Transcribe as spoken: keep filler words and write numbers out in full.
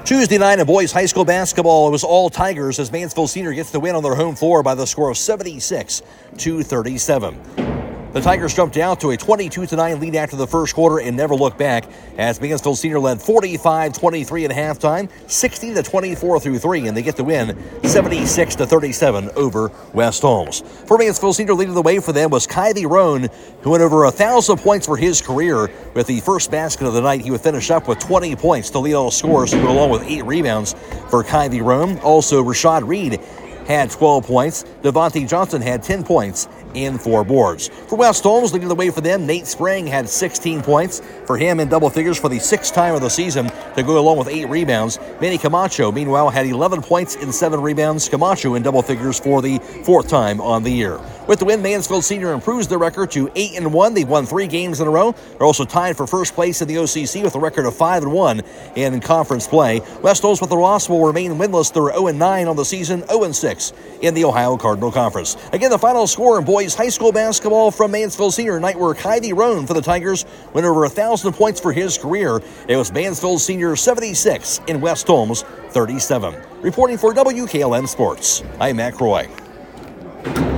Tuesday night in boys high school basketball, it was all Tigers as Mansfield Senior gets the win on their home floor by the score of seventy-six to thirty-seven. The Tigers jumped out to a twenty-two to nine lead after the first quarter and never looked back as Mansfield Senior led forty-five twenty-three at halftime, sixty to twenty-four through three, and they get the win seventy-six to thirty-seven over West Holmes. For Mansfield Senior, leading the way for them was Kylie Roan, who went over one thousand points for his career. With the first basket of the night, he would finish up with twenty points to lead all scores, along with eight rebounds for Kylie Roan. Also, Rashad Reed had twelve points. Devontae Johnson had ten points and four boards. For West Holmes, leading the way for them, Nate Sprang had sixteen points. For him in double figures for the sixth time of the season to go along with eight rebounds. Manny Camacho, meanwhile, had eleven points and seven rebounds. Camacho in double figures for the fourth time on the year. With the win, Mansfield Senior improves their record to eight and one. They've won three games in a row. They're also tied for first place in the O C C with a record of five and one in conference play. West Holmes with the loss will remain winless. They're oh and nine on the season, oh and six in the Ohio Cardinal Conference. Again, the final score in boys high school basketball from Mansfield Senior night where Kylie Roan for the Tigers went over one thousand points for his career. It was Mansfield Senior seventy-six and West Holmes thirty-seven. Reporting for W K L M Sports, I'm Matt Croy.